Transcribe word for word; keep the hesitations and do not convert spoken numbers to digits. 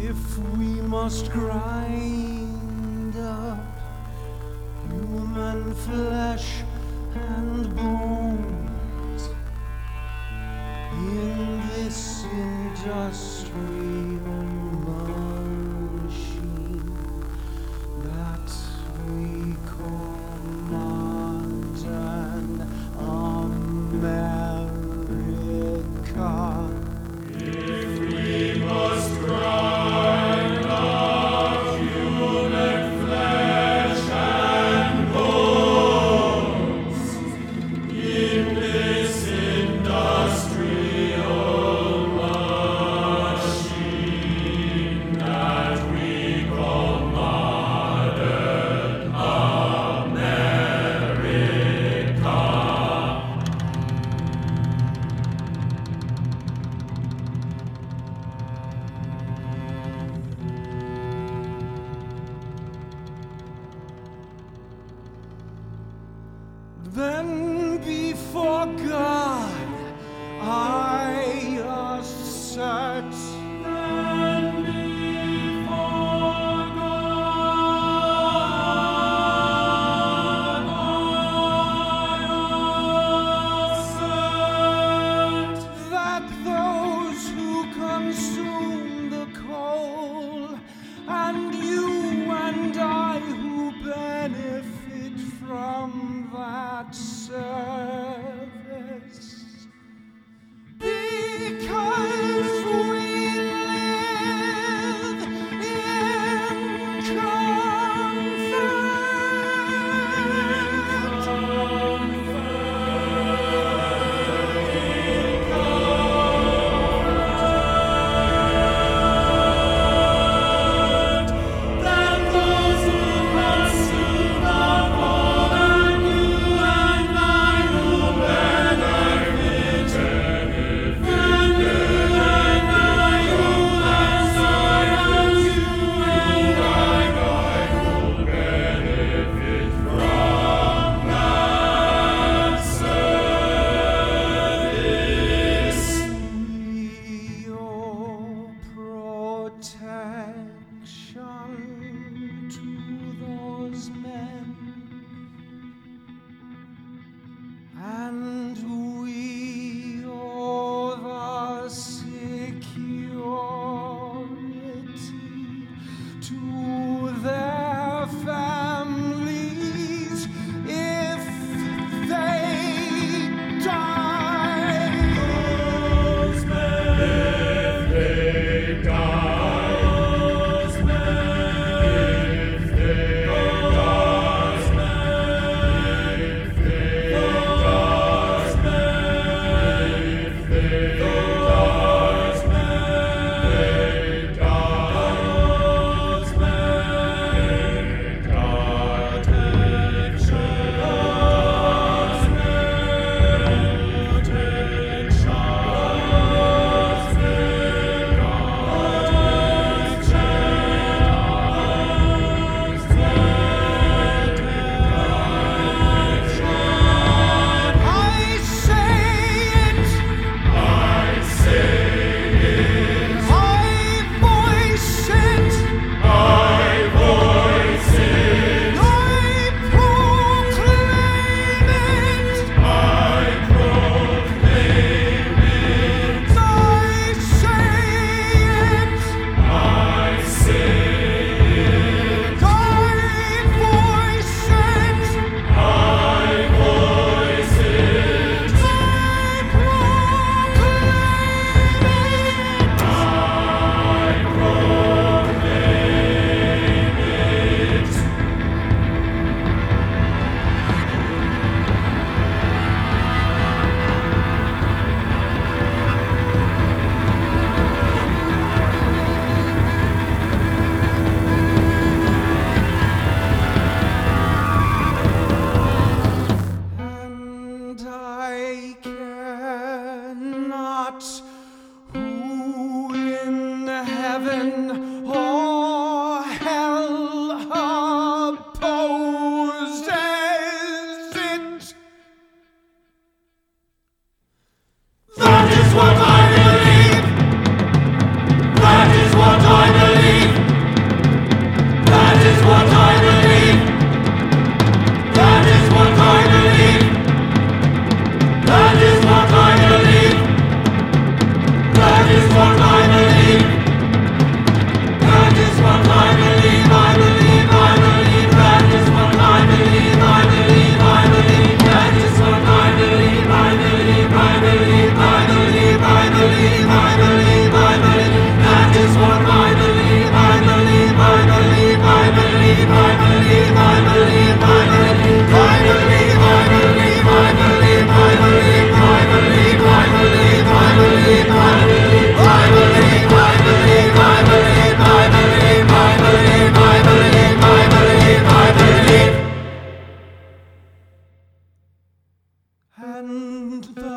If we must grind up human flesh and bones in this industrial machine that we call modern America. If we must grind up human flesh and bones in this industrial machine that we call modern America. Then before God I assert, Then before God I assert that those who consume the coal and you and I who benefit from that service, because we live in Then those who consume the coal and you and I who benefit, benefit, and you and I who and you and I who benefit from that service. your protection to those men, and we owe the security to their families if they die. Those men, if they die, those men, if they die, those men, if they die, those men, if they die, those men, die, those men, die, protection, those men, I say it, I say it, I voice it, I voice it, I proclaim it, I proclaim it, I say it, I say it, I voice it, I voice it, I proclaim it. I proclaim it. And I care not who in heaven or hell opposes it. That is what I believe. That is what I believe. and the